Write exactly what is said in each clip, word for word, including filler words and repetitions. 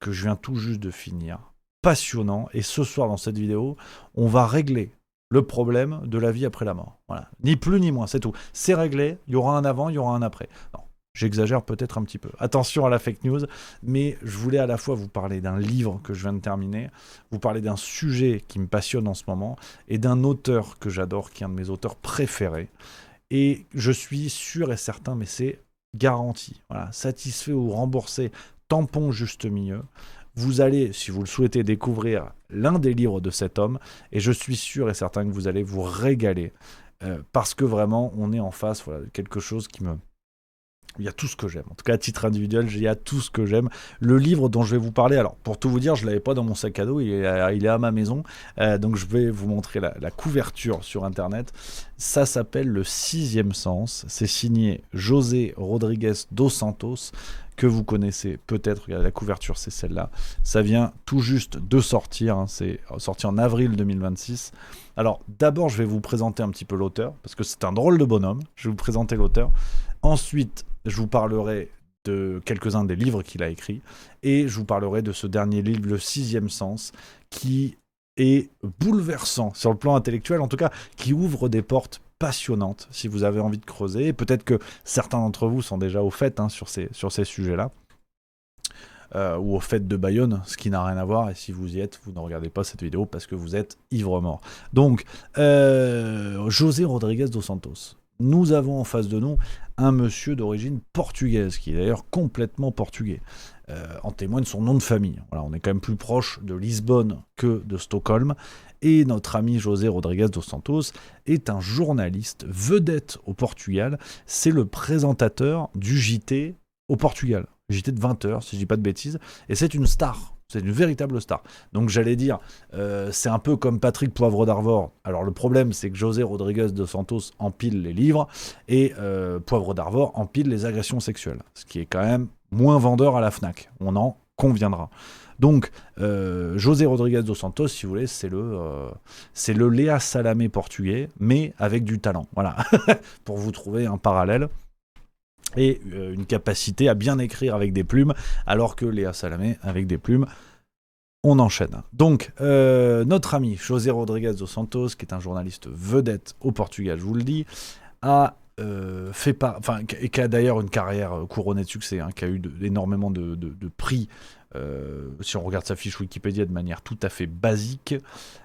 que je viens tout juste de finir. Passionnant. Et ce soir, dans cette vidéo, on va régler le problème de la vie après la mort. Voilà. Ni plus ni moins, c'est tout. C'est réglé, il y aura un avant, il y aura un après. Non, j'exagère peut-être un petit peu. Attention à la fake news, mais je voulais à la fois vous parler d'un livre que je viens de terminer, vous parler d'un sujet qui me passionne en ce moment, et d'un auteur que j'adore, qui est un de mes auteurs préférés. Et je suis sûr et certain, mais c'est garanti. Voilà, satisfait ou remboursé, tampon juste milieu. Vous allez, si vous le souhaitez, découvrir l'un des livres de cet homme, et je suis sûr et certain que vous allez vous régaler, euh, parce que vraiment, on est en face, voilà, de quelque chose qui me... Il y a tout ce que j'aime. En tout cas, à titre individuel, il y a tout ce que j'aime. Le livre dont je vais vous parler, alors, pour tout vous dire, je ne l'avais pas dans mon sac à dos, il est à, il est à ma maison, euh, donc je vais vous montrer la, la couverture sur Internet. Ça s'appelle Le Sixième Sens. C'est signé José Rodrigues dos Santos, que vous connaissez peut-être. Regardez, la couverture, c'est celle-là. Ça vient tout juste de sortir, hein. C'est sorti en avril deux mille vingt-six. Alors, d'abord, je vais vous présenter un petit peu l'auteur, parce que c'est un drôle de bonhomme. Je vais vous présenter l'auteur. Ensuite, je vous parlerai de quelques-uns des livres qu'il a écrits, et je vous parlerai de ce dernier livre, Le Sixième Sens, qui est bouleversant sur le plan intellectuel, en tout cas, qui ouvre des portes passionnantes, si vous avez envie de creuser. Et peut-être que certains d'entre vous sont déjà au fait, hein, sur ces, sur ces sujets-là, euh, ou au fait de Bayonne, ce qui n'a rien à voir, et si vous y êtes, vous ne regardez pas cette vidéo parce que vous êtes ivre-mort. Donc, euh, José Rodrigues dos Santos. Nous avons en face de nous un monsieur d'origine portugaise, qui est d'ailleurs complètement portugais. Euh, en témoigne son nom de famille. Voilà, on est quand même plus proche de Lisbonne que de Stockholm. Et notre ami José Rodrigues dos Santos est un journaliste vedette au Portugal. C'est le présentateur du J T au Portugal. J T de vingt heures, si je dis pas de bêtises. Et c'est une star. C'est une véritable star. Donc j'allais dire, euh, c'est un peu comme Patrick Poivre d'Arvor. Alors le problème, c'est que José Rodrigues dos Santos empile les livres et euh, Poivre d'Arvor empile les agressions sexuelles. Ce qui est quand même moins vendeur à la Fnac. On en conviendra. Donc, euh, José Rodrigues dos Santos, si vous voulez, c'est le, euh, c'est le Léa Salamé portugais, mais avec du talent. Voilà, pour vous trouver un parallèle. Et euh, une capacité à bien écrire avec des plumes, alors que Léa Salamé, avec des plumes, on enchaîne. Donc, euh, notre ami José Rodrigues dos Santos, qui est un journaliste vedette au Portugal, je vous le dis, a euh, fait par... enfin, et qui a d'ailleurs une carrière couronnée de succès, hein, qui a eu de, énormément de, de, de prix, euh, si on regarde sa fiche Wikipédia de manière tout à fait basique.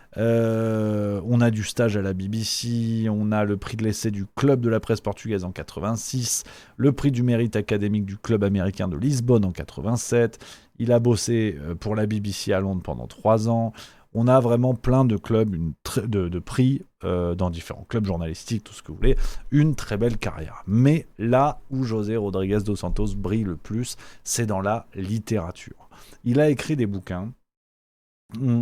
Euh, on a du stage à la B B C, on a le prix de l'essai du Club de la presse portugaise en quatre-vingt-six, le prix du mérite académique du Club américain de Lisbonne en quatre-vingt-sept, il a bossé pour la B B C à Londres pendant trois ans. On a vraiment plein de clubs, une tr- de, de prix euh, dans différents clubs journalistiques, tout ce que vous voulez, une très belle carrière. Mais là où José Rodrigues dos Santos brille le plus, c'est dans la littérature. Il a écrit des bouquins. Hum,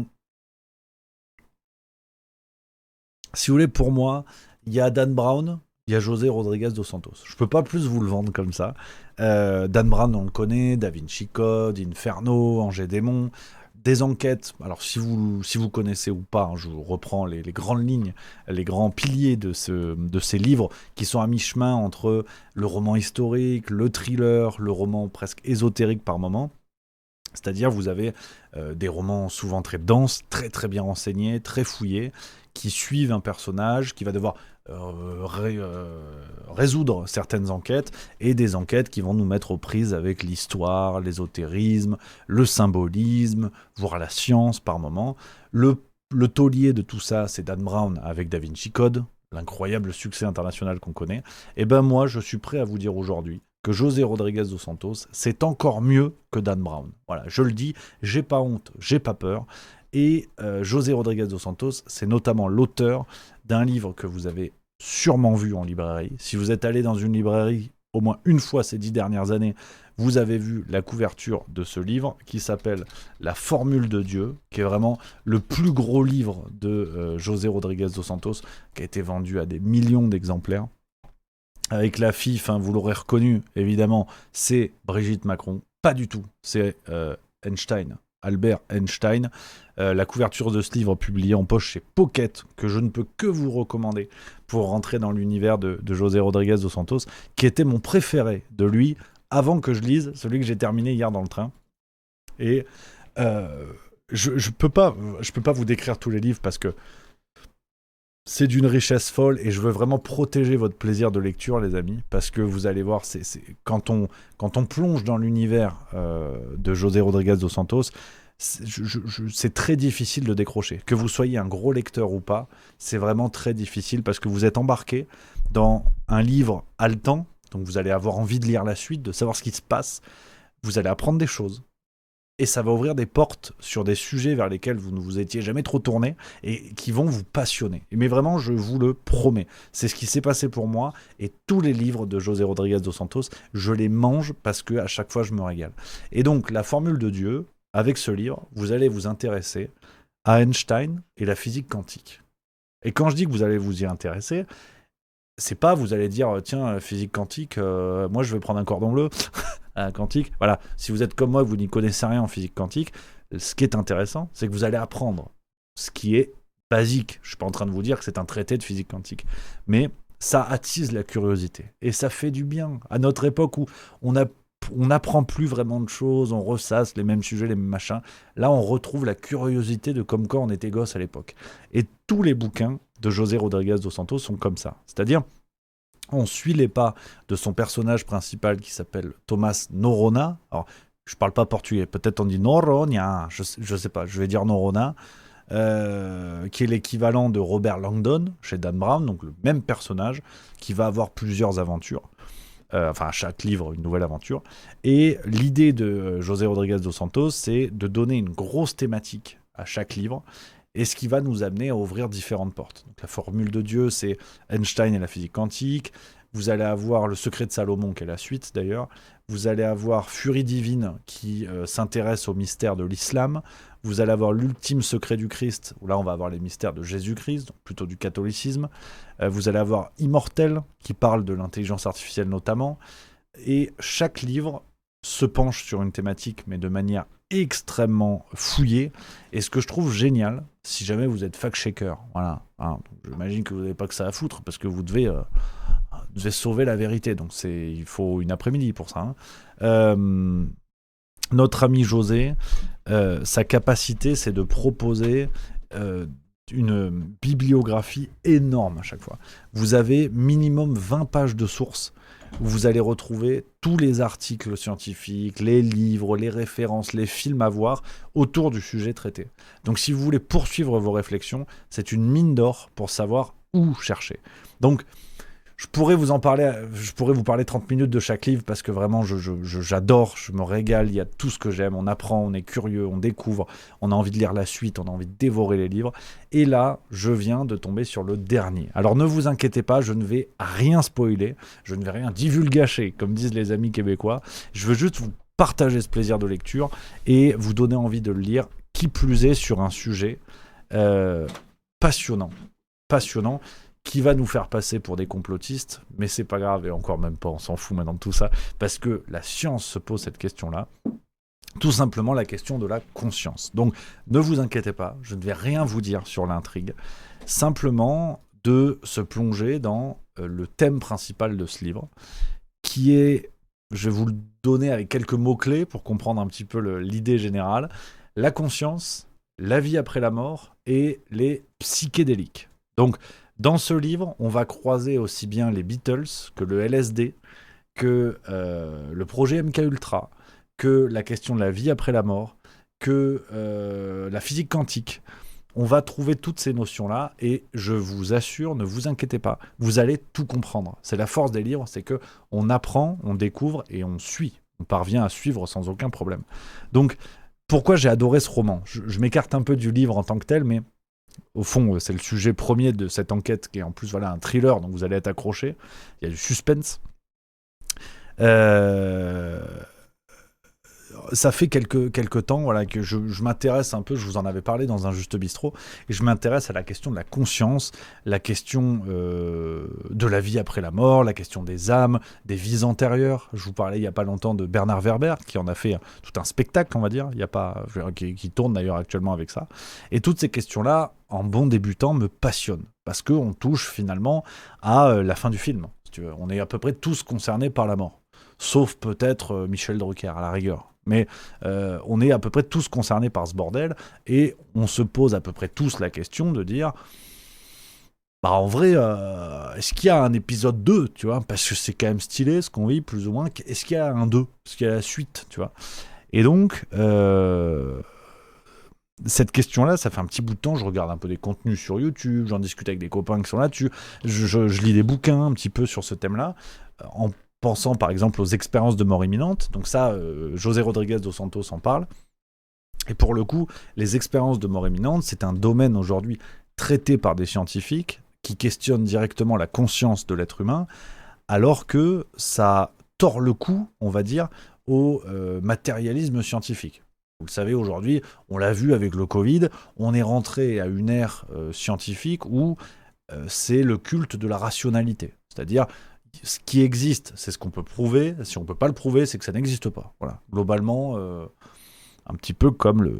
Si vous voulez, pour moi, il y a Dan Brown, il y a José Rodrigues dos Santos. Je peux pas plus vous le vendre comme ça. Euh, Dan Brown, on le connaît, Da Vinci Code, Inferno, Angers Démon, des enquêtes. Alors, si vous, si vous connaissez ou pas, hein, je vous reprends les, les grandes lignes, les grands piliers de, ce, de ces livres qui sont à mi-chemin entre le roman historique, le thriller, le roman presque ésotérique par moment. C'est-à-dire, vous avez euh, des romans souvent très denses, très très bien renseignés, très fouillés, qui suivent un personnage, qui va devoir euh, ré, euh, résoudre certaines enquêtes, et des enquêtes qui vont nous mettre aux prises avec l'histoire, l'ésotérisme, le symbolisme, voire la science par moment. Le, le taulier de tout ça, c'est Dan Brown avec Da Vinci Code, l'incroyable succès international qu'on connaît. Et ben moi, je suis prêt à vous dire aujourd'hui que José Rodrigues dos Santos, c'est encore mieux que Dan Brown. Voilà, je le dis, j'ai pas honte, j'ai pas peur. Et euh, José Rodrigues dos Santos, c'est notamment l'auteur d'un livre que vous avez sûrement vu en librairie. Si vous êtes allé dans une librairie au moins une fois ces dix dernières années, vous avez vu la couverture de ce livre qui s'appelle La Formule de Dieu, qui est vraiment le plus gros livre de euh, José Rodrigues dos Santos, qui a été vendu à des millions d'exemplaires. Avec la F I F, hein, vous l'aurez reconnu, évidemment, c'est Brigitte Macron. Pas du tout, c'est euh, Einstein, Albert Einstein. Euh, la couverture de ce livre publié en poche chez Pocket, que je ne peux que vous recommander pour rentrer dans l'univers de, de José Rodrigues dos Santos, qui était mon préféré de lui, avant que je lise celui que j'ai terminé hier dans le train. Et euh, je, je peux pas, je peux pas vous décrire tous les livres parce que c'est d'une richesse folle et je veux vraiment protéger votre plaisir de lecture, les amis, parce que vous allez voir, c'est, c'est, quand, on, quand on plonge dans l'univers euh, de José Rodriguez dos Santos, c'est, je, je, c'est très difficile de décrocher. Que vous soyez un gros lecteur ou pas, c'est vraiment très difficile parce que vous êtes embarqué dans un livre haletant, donc vous allez avoir envie de lire la suite, de savoir ce qui se passe, vous allez apprendre des choses. Et ça va ouvrir des portes sur des sujets vers lesquels vous ne vous étiez jamais trop tourné et qui vont vous passionner. Mais vraiment, je vous le promets. C'est ce qui s'est passé pour moi. Et tous les livres de José Rodriguez dos Santos, je les mange parce que à chaque fois, je me régale. Et donc, la formule de Dieu, avec ce livre, vous allez vous intéresser à Einstein et la physique quantique. Et quand je dis que vous allez vous y intéresser, c'est pas vous allez dire tiens, physique quantique, euh, moi je vais prendre un cordon bleu. Un quantique, voilà, si vous êtes comme moi, vous n'y connaissez rien en physique quantique, ce qui est intéressant, c'est que vous allez apprendre ce qui est basique. Je suis pas en train de vous dire que c'est un traité de physique quantique, mais ça attise la curiosité et ça fait du bien à notre époque où on a on n'apprend plus vraiment de choses, on ressasse les mêmes sujets, les mêmes machins. Là, on retrouve la curiosité de comme quand on était gosse à l'époque. Et tous les bouquins de José Rodriguez dos Santos sont comme ça, c'est-à-dire on suit les pas de son personnage principal qui s'appelle Thomas Noronha. Alors, je parle pas portugais, peut-être on dit Noronha, je, je sais pas, je vais dire Noronha, euh, qui est l'équivalent de Robert Langdon chez Dan Brown, donc le même personnage qui va avoir plusieurs aventures. Euh, enfin, à chaque livre, une nouvelle aventure. Et l'idée de José Rodriguez dos Santos, c'est de donner une grosse thématique à chaque livre. Et ce qui va nous amener à ouvrir différentes portes. Donc, la formule de Dieu, c'est Einstein et la physique quantique. Vous allez avoir le secret de Salomon, qui est la suite d'ailleurs. Vous allez avoir Furie divine, qui euh, s'intéresse au mystère de l'islam. Vous allez avoir l'ultime secret du Christ, où là on va avoir les mystères de Jésus-Christ, donc plutôt du catholicisme. Euh, vous allez avoir Immortel, qui parle de l'intelligence artificielle notamment. Et chaque livre se penche sur une thématique, mais de manière extrêmement fouillée. Et ce que je trouve génial, si jamais vous êtes fact-checker, voilà, hein, j'imagine que vous n'avez pas que ça à foutre, parce que vous devez, euh, vous devez sauver la vérité, donc c'est, il faut une après-midi pour ça. Hein. Euh, notre ami José, euh, sa capacité, c'est de proposer euh, une bibliographie énorme à chaque fois. Vous avez minimum vingt pages de sources où vous allez retrouver tous les articles scientifiques, les livres, les références, les films à voir autour du sujet traité. Donc si vous voulez poursuivre vos réflexions, c'est une mine d'or pour savoir où chercher. Donc je pourrais vous en parler, je pourrais vous parler trente minutes de chaque livre parce que vraiment je, je, je, j'adore, je me régale, il y a tout ce que j'aime, on apprend, on est curieux, on découvre, on a envie de lire la suite, on a envie de dévorer les livres. Et là, je viens de tomber sur le dernier. Alors ne vous inquiétez pas, je ne vais rien spoiler, je ne vais rien divulgacher, comme disent les amis québécois. Je veux juste vous partager ce plaisir de lecture et vous donner envie de le lire, qui plus est sur un sujet euh, passionnant. Passionnant. Qui va nous faire passer pour des complotistes, mais c'est pas grave, et encore même pas, on s'en fout maintenant de tout ça, parce que la science se pose cette question-là, tout simplement la question de la conscience. Donc, ne vous inquiétez pas, je ne vais rien vous dire sur l'intrigue, simplement de se plonger dans euh, le thème principal de ce livre, qui est, je vais vous le donner avec quelques mots-clés pour comprendre un petit peu le, l'idée générale, la conscience, la vie après la mort et les psychédéliques. Donc, dans ce livre, on va croiser aussi bien les Beatles que le L S D, que euh, le projet M K Ultra, que la question de la vie après la mort, que euh, la physique quantique. On va trouver toutes ces notions-là et je vous assure, ne vous inquiétez pas, vous allez tout comprendre. C'est la force des livres, c'est que on apprend, on découvre et on suit. On parvient à suivre sans aucun problème. Donc, pourquoi j'ai adoré ce roman ? je, je m'écarte un peu du livre en tant que tel, mais au fond, c'est le sujet premier de cette enquête qui est en plus voilà, un thriller, donc vous allez être accroché. Il y a du suspense. Euh... Ça fait quelques, quelques temps voilà, que je, je m'intéresse un peu, je vous en avais parlé dans un Juste Bistrot, et je m'intéresse à la question de la conscience, la question euh, de la vie après la mort, la question des âmes, des vies antérieures. Je vous parlais il n'y a pas longtemps de Bernard Werber, qui en a fait tout un spectacle, on va dire, il y a pas, qui, qui tourne d'ailleurs actuellement avec ça. Et toutes ces questions-là, en bon débutant, me passionnent, parce qu'on touche finalement à la fin du film. Si tu veux. On est à peu près tous concernés par la mort, sauf peut-être Michel Drucker, à la rigueur. Mais euh, on est à peu près tous concernés par ce bordel, et on se pose à peu près tous la question de dire, bah en vrai, euh, est-ce qu'il y a un épisode deux, tu vois, parce que c'est quand même stylé ce qu'on vit, plus ou moins, est-ce qu'il y a un deux, est-ce qu'il y a la suite, tu vois. Et donc, euh, cette question-là, ça fait un petit bout de temps, je regarde un peu des contenus sur YouTube, j'en discute avec des copains qui sont là-dessus, je, je, je lis des bouquins un petit peu sur ce thème-là, en pensant par exemple aux expériences de mort imminente. Donc ça, euh, José Rodriguez dos Santos en parle. Et pour le coup, les expériences de mort imminente, c'est un domaine aujourd'hui traité par des scientifiques qui questionnent directement la conscience de l'être humain, alors que ça tord le cou, on va dire, au euh, matérialisme scientifique. Vous le savez, aujourd'hui, on l'a vu avec le Covid, on est rentré à une ère euh, scientifique où euh, c'est le culte de la rationalité. C'est-à-dire, ce qui existe, c'est ce qu'on peut prouver. Si on ne peut pas le prouver, c'est que ça n'existe pas. Voilà. Globalement, euh, un petit peu comme le,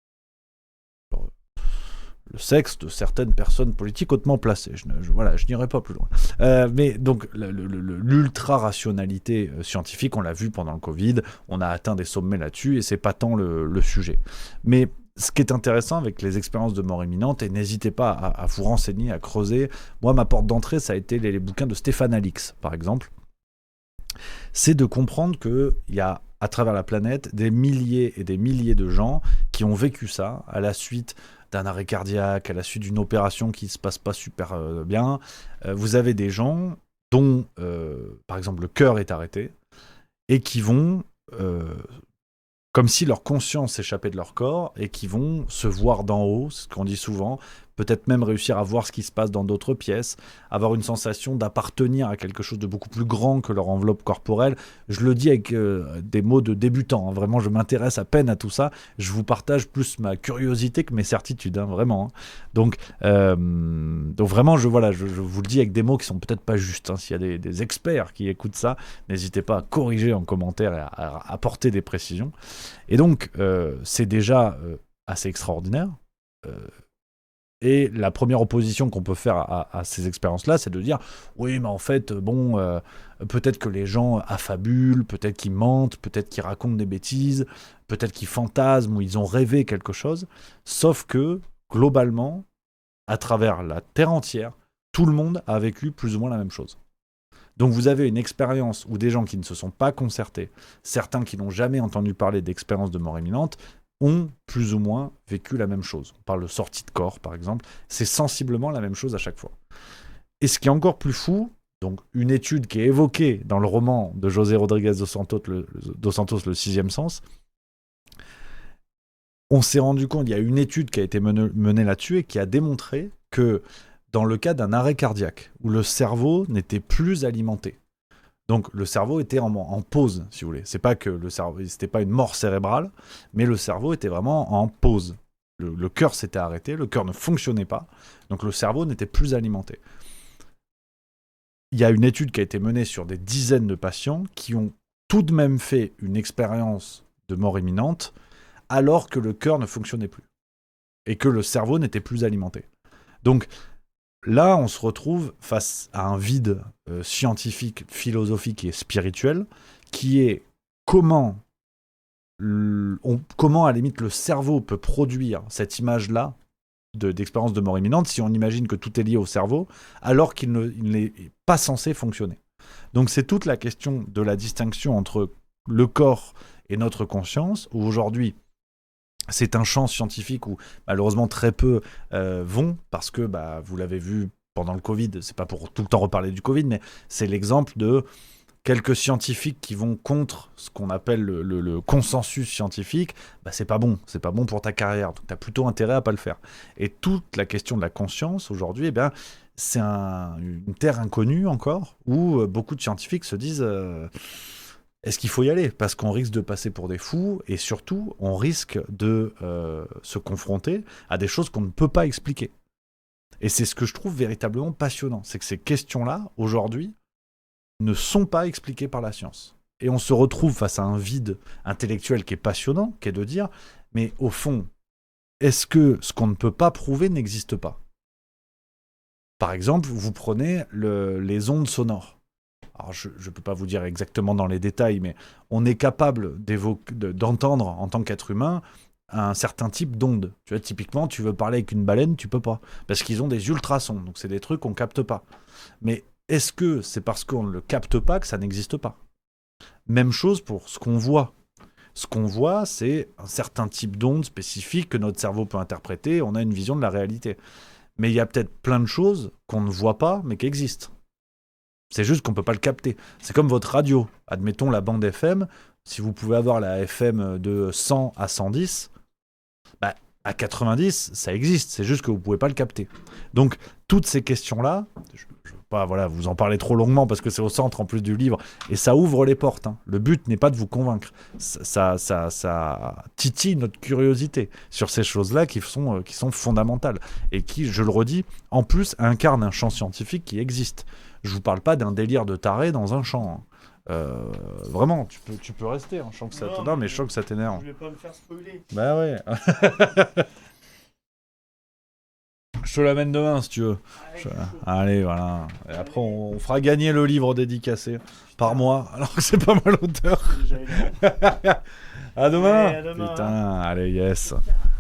le sexe de certaines personnes politiques hautement placées. Je, ne, je, voilà, je n'irai pas plus loin. Euh, mais donc, le, le, le, l'ultra-rationalité scientifique, on l'a vu pendant le Covid, on a atteint des sommets là-dessus, et c'est pas tant le, le sujet. Mais ce qui est intéressant avec les expériences de mort imminente, et n'hésitez pas à, à vous renseigner, à creuser, moi, ma porte d'entrée, ça a été les, les bouquins de Stéphane Alix, par exemple, c'est de comprendre qu'il y a, à travers la planète, des milliers et des milliers de gens qui ont vécu ça à la suite d'un arrêt cardiaque, à la suite d'une opération qui ne se passe pas super euh, bien. Euh, vous avez des gens dont, euh, par exemple, le cœur est arrêté, et qui vont, euh, comme si leur conscience s'échappait de leur corps, et qui vont se voir d'en haut, c'est ce qu'on dit souvent, peut-être même réussir à voir ce qui se passe dans d'autres pièces, avoir une sensation d'appartenir à quelque chose de beaucoup plus grand que leur enveloppe corporelle. Je le dis avec euh, des mots de débutant, hein. Vraiment, je m'intéresse à peine à tout ça, je vous partage plus ma curiosité que mes certitudes, hein, vraiment. Hein. Donc, euh, donc vraiment, je, voilà, je, je vous le dis avec des mots qui sont peut-être pas justes, hein. S'il y a des, des experts qui écoutent ça, n'hésitez pas à corriger en commentaire et à, à apporter des précisions. Et donc, euh, c'est déjà euh, assez extraordinaire. Euh, Et la première opposition qu'on peut faire à, à ces expériences-là, c'est de dire « Oui, mais en fait, bon, euh, peut-être que les gens affabulent, peut-être qu'ils mentent, peut-être qu'ils racontent des bêtises, peut-être qu'ils fantasment ou ils ont rêvé quelque chose. » Sauf que, globalement, à travers la Terre entière, tout le monde a vécu plus ou moins la même chose. Donc vous avez une expérience où des gens qui ne se sont pas concertés, certains qui n'ont jamais entendu parler d'expérience de mort imminente, ont plus ou moins vécu la même chose. On parle de sortie de corps, par exemple. C'est sensiblement la même chose à chaque fois. Et ce qui est encore plus fou, donc une étude qui est évoquée dans le roman de José Rodriguez dos Santos, le, dos Santos, le sixième sens, on s'est rendu compte, il y a une étude qui a été menée, menée là-dessus et qui a démontré que dans le cas d'un arrêt cardiaque, où le cerveau n'était plus alimenté, donc le cerveau était en, en pause, si vous voulez. C'est pas que le cerveau, c'était pas une mort cérébrale, mais le cerveau était vraiment en pause. Le, le cœur s'était arrêté, le cœur ne fonctionnait pas, donc le cerveau n'était plus alimenté. Il y a une étude qui a été menée sur des dizaines de patients qui ont tout de même fait une expérience de mort imminente, alors que le cœur ne fonctionnait plus et que le cerveau n'était plus alimenté. Donc là, on se retrouve face à un vide euh, scientifique, philosophique et spirituel, qui est comment, l- on, comment à la limite le cerveau peut produire cette image-là de, d'expérience de mort imminente si on imagine que tout est lié au cerveau, alors qu'il ne, il n'est pas censé fonctionner. Donc c'est toute la question de la distinction entre le corps et notre conscience, où aujourd'hui, c'est un champ scientifique où malheureusement très peu euh, vont, parce que bah, vous l'avez vu pendant le Covid, c'est pas pour tout le temps reparler du Covid, mais c'est l'exemple de quelques scientifiques qui vont contre ce qu'on appelle le, le, le consensus scientifique. Bah, c'est pas bon, c'est pas bon pour ta carrière, donc tu as plutôt intérêt à pas le faire. Et toute la question de la conscience aujourd'hui, eh bien, c'est un, une terre inconnue encore, où euh, beaucoup de scientifiques se disent... Euh, est-ce qu'il faut y aller ? Parce qu'on risque de passer pour des fous, et surtout, on risque de euh, se confronter à des choses qu'on ne peut pas expliquer. Et c'est ce que je trouve véritablement passionnant, c'est que ces questions-là, aujourd'hui, ne sont pas expliquées par la science. Et on se retrouve face à un vide intellectuel qui est passionnant, qui est de dire, mais au fond, est-ce que ce qu'on ne peut pas prouver n'existe pas ? Par exemple, vous prenez le, les ondes sonores. alors je ne peux pas vous dire exactement dans les détails, mais on est capable de, d'entendre en tant qu'être humain un certain type d'onde. Tu vois, typiquement, tu veux parler avec une baleine, tu peux pas, parce qu'ils ont des ultrasons, donc c'est des trucs qu'on capte pas. Mais est-ce que c'est parce qu'on ne le capte pas que ça n'existe pas? Même chose pour ce qu'on voit. Ce qu'on voit, c'est un certain type d'onde spécifique que notre cerveau peut interpréter, on a une vision de la réalité. Mais il y a peut-être plein de choses qu'on ne voit pas, mais qui existent. C'est juste qu'on ne peut pas le capter. C'est comme votre radio. Admettons la bande F M, si vous pouvez avoir la F M de cent à cent dix, bah, à quatre-vingt-dix, ça existe, c'est juste que vous ne pouvez pas le capter. Donc, toutes ces questions-là, je ne veux pas voilà, vous en parler trop longuement parce que c'est au centre en plus du livre, et ça ouvre les portes. Hein. Le but n'est pas de vous convaincre. Ça, ça, ça, ça titille notre curiosité sur ces choses-là qui sont, euh, qui sont fondamentales et qui, je le redis, en plus incarnent un champ scientifique qui existe. Je ne vous parle pas d'un délire de taré dans un champ. Hein. Euh, vraiment, tu peux, tu peux rester. Hein. Je sens que ça, non, non, mais je sens que ça t'énerve. Je vais pas me faire spoiler. Bah ouais. Je te l'amène demain si tu veux. Je... Allez, voilà. Et après, on, on fera gagner le livre dédicacé par mois. Alors que c'est pas mal l'auteur. À demain. Allez, à demain. Putain, hein. Allez, yes.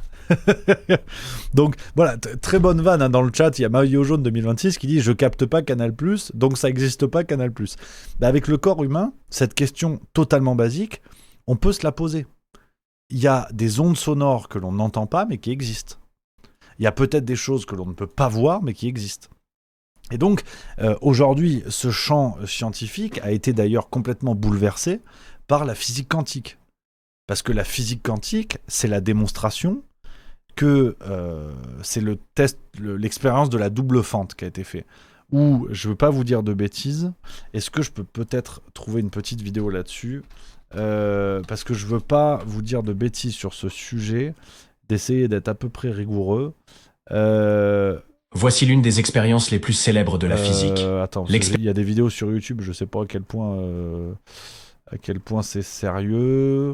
Donc voilà, t- très bonne vanne hein, dans le chat. Il y a Maillot Jaune deux mille vingt-six qui dit je capte pas Canal plus, donc ça n'existe pas Canal plus. Bah, avec le corps humain, cette question totalement basique, on peut se la poser. Il y a des ondes sonores que l'on n'entend pas mais qui existent. Il y a peut-être des choses que l'on ne peut pas voir mais qui existent. Et donc euh, aujourd'hui, ce champ scientifique a été d'ailleurs complètement bouleversé par la physique quantique. Parce que la physique quantique, c'est la démonstration que euh, c'est le test, le, l'expérience de la double fente qui a été fait. Où, je ne veux pas vous dire de bêtises, est-ce que je peux peut-être trouver une petite vidéo là-dessus euh, parce que je ne veux pas vous dire de bêtises sur ce sujet, d'essayer d'être à peu près rigoureux. Euh, Voici l'une des expériences les plus célèbres de la euh, physique. Attends, il y a des vidéos sur YouTube, je ne sais pas à quel point, euh, à quel point c'est sérieux.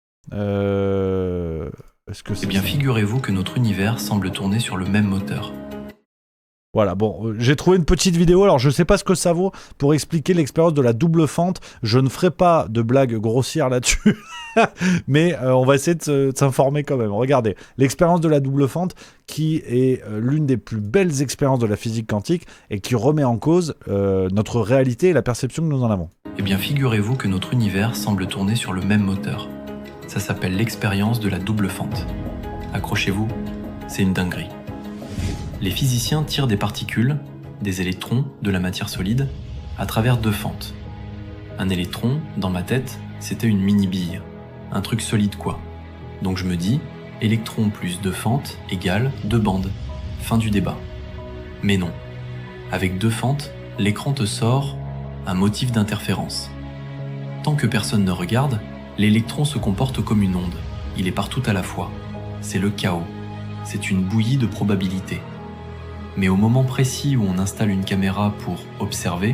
Euh... Est-ce que c'est Eh bien, ça figurez-vous que notre univers semble tourner sur le même moteur. Voilà, bon, euh, j'ai trouvé une petite vidéo, alors je sais pas ce que ça vaut pour expliquer l'expérience de la double fente. Je ne ferai pas de blagues grossières là-dessus, mais euh, on va essayer de, se, de s'informer quand même. Regardez, l'expérience de la double fente qui est euh, l'une des plus belles expériences de la physique quantique et qui remet en cause euh, notre réalité et la perception que nous en avons. Eh bien, figurez-vous que notre univers semble tourner sur le même moteur. Ça s'appelle l'expérience de la double fente. Accrochez-vous, c'est une dinguerie. Les physiciens tirent des particules, des électrons, de la matière solide, à travers deux fentes. Un électron, dans ma tête, c'était une mini-bille. Un truc solide quoi. Donc je me dis, électron plus deux fentes égale deux bandes. Fin du débat. Mais non. Avec deux fentes, l'écran te sort un motif d'interférence. Tant que personne ne regarde, l'électron se comporte comme une onde. Il est partout à la fois. C'est le chaos. C'est une bouillie de probabilités. Mais au moment précis où on installe une caméra pour observer,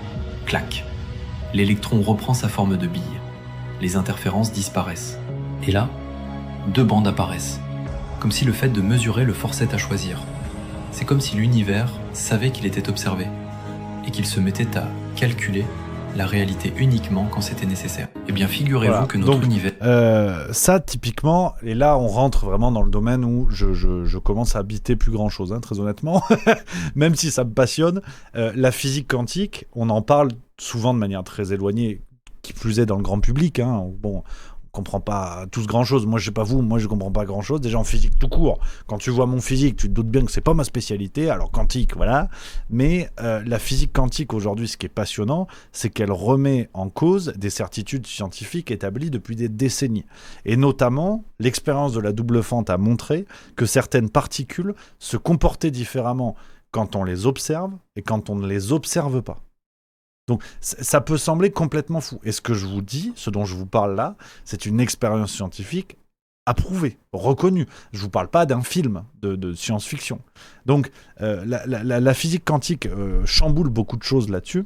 clac, l'électron reprend sa forme de bille. Les interférences disparaissent. Et là, deux bandes apparaissent. Comme si le fait de mesurer le forçait à choisir. C'est comme si l'univers savait qu'il était observé et qu'il se mettait à calculer la réalité uniquement quand c'était nécessaire. Eh bien, figurez-vous Voilà. que notre Donc, univers... Euh, ça, typiquement, et là, on rentre vraiment dans le domaine où je, je, je commence à habiter plus grand-chose, hein, très honnêtement, même si ça me passionne. Euh, la physique quantique, on en parle souvent de manière très éloignée, qui plus est dans le grand public. Hein. Bon, on comprend pas tous grand-chose. Moi, je sais pas vous, moi, je comprends pas grand-chose. Déjà, en physique tout court, quand tu vois mon physique, tu te doutes bien que c'est pas ma spécialité. Alors, quantique, voilà. Mais euh, la physique quantique, aujourd'hui, ce qui est passionnant, c'est qu'elle remet en cause des certitudes scientifiques établies depuis des décennies. Et notamment, l'expérience de la double fente a montré que certaines particules se comportaient différemment quand on les observe et quand on ne les observe pas. Donc ça peut sembler complètement fou. Et ce que je vous dis, ce dont je vous parle là, c'est une expérience scientifique approuvée, reconnue. Je ne vous parle pas d'un film de, de science-fiction. Donc euh, la, la, la physique quantique euh, chamboule beaucoup de choses là-dessus.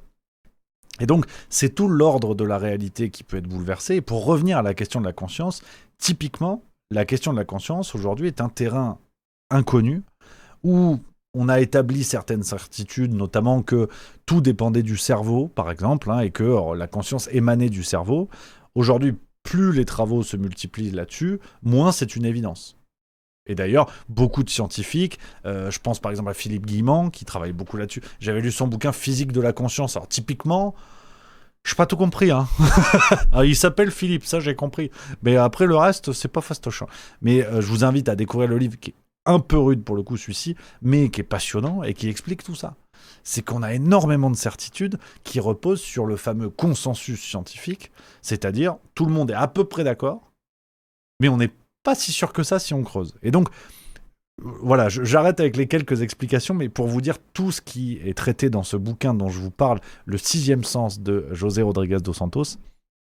Et donc c'est tout l'ordre de la réalité qui peut être bouleversé. Et pour revenir à la question de la conscience, typiquement, la question de la conscience aujourd'hui est un terrain inconnu où on a établi certaines certitudes, notamment que tout dépendait du cerveau, par exemple, hein, et que alors, la conscience émanait du cerveau. Aujourd'hui, plus les travaux se multiplient là-dessus, moins c'est une évidence. Et d'ailleurs, beaucoup de scientifiques, euh, je pense par exemple à Philippe Guillemant, qui travaille beaucoup là-dessus. J'avais lu son bouquin Physique de la conscience. Alors typiquement, je n'ai pas tout compris. Hein. Alors, il s'appelle Philippe, ça j'ai compris. Mais après le reste, c'est pas fastoche. Mais euh, je vous invite à découvrir le livre qui est un peu rude pour le coup celui-ci, mais qui est passionnant et qui explique tout ça. C'est qu'on a énormément de certitudes qui reposent sur le fameux consensus scientifique, c'est-à-dire tout le monde est à peu près d'accord, mais on n'est pas si sûr que ça si on creuse. Et donc, voilà, j'arrête avec les quelques explications, mais pour vous dire tout ce qui est traité dans ce bouquin dont je vous parle, Le sixième sens de José Rodriguez dos Santos,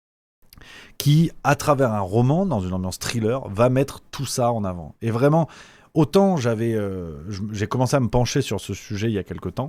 qui, à travers un roman, dans une ambiance thriller, va mettre tout ça en avant. Et vraiment, autant j'avais, euh, j'ai commencé à me pencher sur ce sujet il y a quelque temps,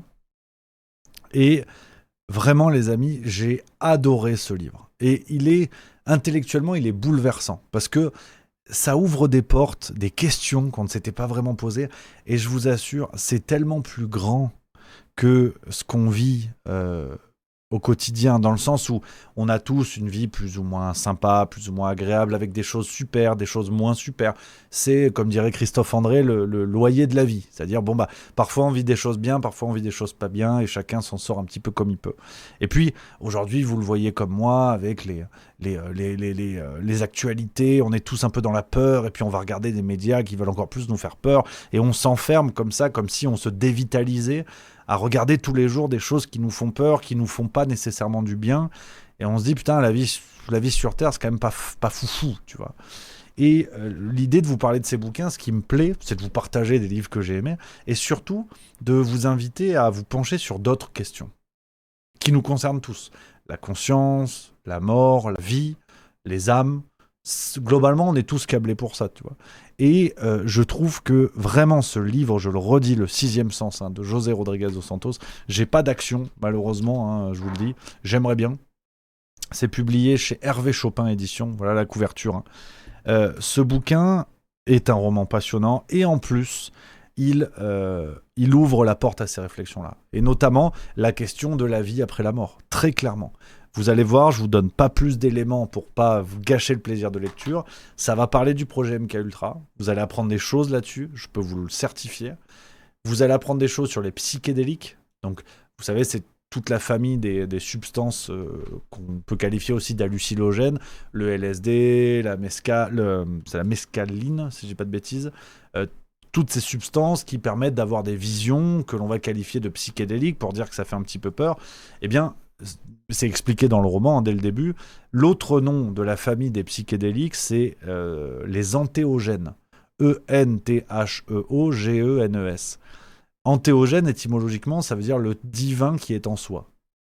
et vraiment, les amis, j'ai adoré ce livre. Et il est, intellectuellement, il est bouleversant, parce que ça ouvre des portes, des questions qu'on ne s'était pas vraiment posées. Et je vous assure, c'est tellement plus grand que ce qu'on vit euh, au quotidien, dans le sens où on a tous une vie plus ou moins sympa, plus ou moins agréable, avec des choses super, des choses moins super. C'est, comme dirait Christophe André, le, le loyer de la vie. C'est-à-dire, bon, bah, parfois on vit des choses bien, parfois on vit des choses pas bien, et chacun s'en sort un petit peu comme il peut. Et puis, aujourd'hui, vous le voyez comme moi, avec les, les, les, les, les, les actualités, on est tous un peu dans la peur, et puis on va regarder des médias qui veulent encore plus nous faire peur, et on s'enferme comme ça, comme si on se dévitalisait, à regarder tous les jours des choses qui nous font peur, qui nous font pas nécessairement du bien, et on se dit putain, la vie, la vie sur Terre, c'est quand même pas, pas foufou, tu vois. Et euh, l'idée de vous parler de ces bouquins, ce qui me plaît, c'est de vous partager des livres que j'ai aimés, et surtout de vous inviter à vous pencher sur d'autres questions qui nous concernent tous. La conscience, la mort, la vie, les âmes. Globalement, on est tous câblés pour ça, tu vois. Et euh, je trouve que vraiment ce livre, je le redis, Le sixième sens hein, de José Rodriguez dos Santos, j'ai pas d'action, malheureusement, hein, je vous le dis. J'aimerais bien. C'est publié chez Hervé Chopin Édition. Voilà la couverture. Hein. Euh, ce bouquin est un roman passionnant et en plus, il, euh, il ouvre la porte à ces réflexions-là. Et notamment la question de la vie après la mort, très clairement. Vous allez voir, je vous donne pas plus d'éléments pour pas vous gâcher le plaisir de lecture. Ça va parler du projet M K Ultra. Vous allez apprendre des choses là-dessus, je peux vous le certifier. Vous allez apprendre des choses sur les psychédéliques. Donc, vous savez, c'est toute la famille des, des substances euh, qu'on peut qualifier aussi d'hallucinogènes. Le L S D, la, mesca, le, c'est la mescaline, si je dis pas de bêtises. Euh, toutes ces substances qui permettent d'avoir des visions que l'on va qualifier de psychédéliques pour dire que ça fait un petit peu peur. Eh bien, c'est expliqué dans le roman, hein, dès le début. L'autre nom de la famille des psychédéliques, c'est euh, les entéogènes. E N T H E O G E N E S. Entéogène, étymologiquement, ça veut dire le divin qui est en soi.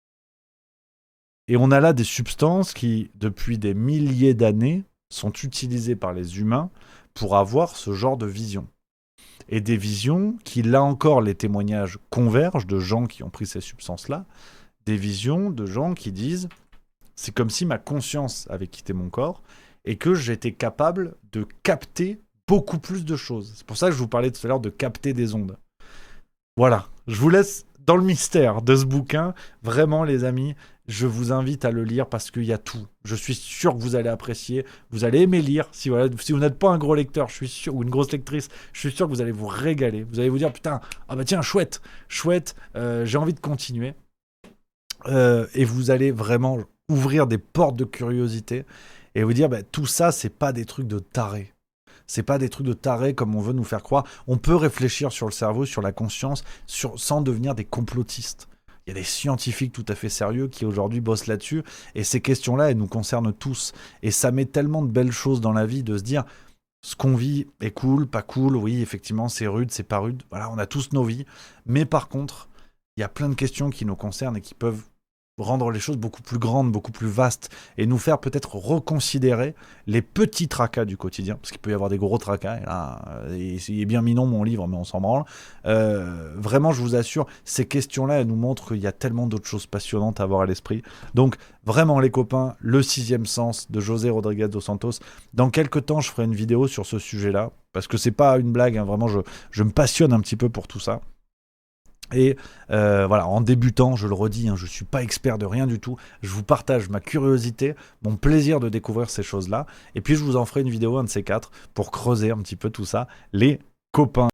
Et on a là des substances qui, depuis des milliers d'années, sont utilisées par les humains pour avoir ce genre de vision. Et des visions qui, là encore, les témoignages convergent de gens qui ont pris ces substances-là, des visions de gens qui disent « c'est comme si ma conscience avait quitté mon corps et que j'étais capable de capter beaucoup plus de choses. » C'est pour ça que je vous parlais tout à l'heure de capter des ondes. Voilà, je vous laisse dans le mystère de ce bouquin. Vraiment, les amis, je vous invite à le lire parce qu'il y a tout. Je suis sûr que vous allez apprécier, vous allez aimer lire. Si, voilà, si vous n'êtes pas un gros lecteur, je suis sûr, ou une grosse lectrice, je suis sûr que vous allez vous régaler. Vous allez vous dire, putain, ah bah tiens, chouette, chouette, euh, j'ai envie de continuer. Euh, et vous allez vraiment ouvrir des portes de curiosité et vous dire, bah, tout ça, c'est pas des trucs de tarés. C'est pas des trucs de tarés comme on veut nous faire croire. On peut réfléchir sur le cerveau, sur la conscience, sur, sans devenir des complotistes. Il y a des scientifiques tout à fait sérieux qui aujourd'hui bossent là-dessus. Et ces questions-là, elles nous concernent tous. Et ça met tellement de belles choses dans la vie de se dire, ce qu'on vit est cool, pas cool. Oui, effectivement, c'est rude, c'est pas rude. Voilà, on a tous nos vies. Mais par contre, il y a plein de questions qui nous concernent et qui peuvent rendre les choses beaucoup plus grandes, beaucoup plus vastes, et nous faire peut-être reconsidérer les petits tracas du quotidien, parce qu'il peut y avoir des gros tracas, et là, il est bien mignon mon livre, mais on s'en branle. Euh, vraiment, je vous assure, ces questions-là, elles nous montrent qu'il y a tellement d'autres choses passionnantes à avoir à l'esprit. Donc, vraiment les copains, Le sixième sens de José Rodriguez dos Santos. Dans quelques temps, je ferai une vidéo sur ce sujet-là, parce que c'est pas une blague, hein, vraiment, je, je me passionne un petit peu pour tout ça. Et euh, voilà, en débutant, je le redis, hein, je ne suis pas expert de rien du tout. Je vous partage ma curiosité, mon plaisir de découvrir ces choses-là. Et puis je vous en ferai une vidéo, un de ces quatre, pour creuser un petit peu tout ça. Les copains.